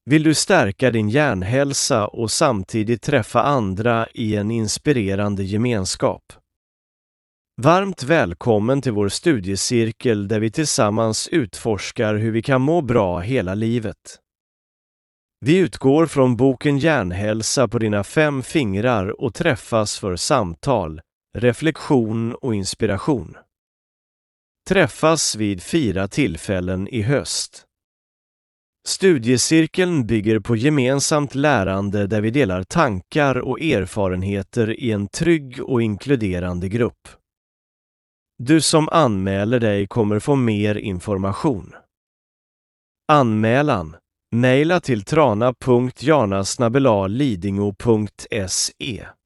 Vill du stärka din hjärnhälsa och samtidigt träffa andra i en inspirerande gemenskap? Varmt välkommen till vår studiecirkel där vi tillsammans utforskar hur vi kan må bra hela livet. Vi utgår från boken Hjärnhälsa på dina 5 fingrar och träffas för samtal, reflektion och inspiration. Träffas vid 4 tillfällen i höst. Studiecirkeln bygger på gemensamt lärande där vi delar tankar och erfarenheter i en trygg och inkluderande grupp. Du som anmäler dig kommer få mer information. Anmälan: mejla till trana.jarna@lidingö.se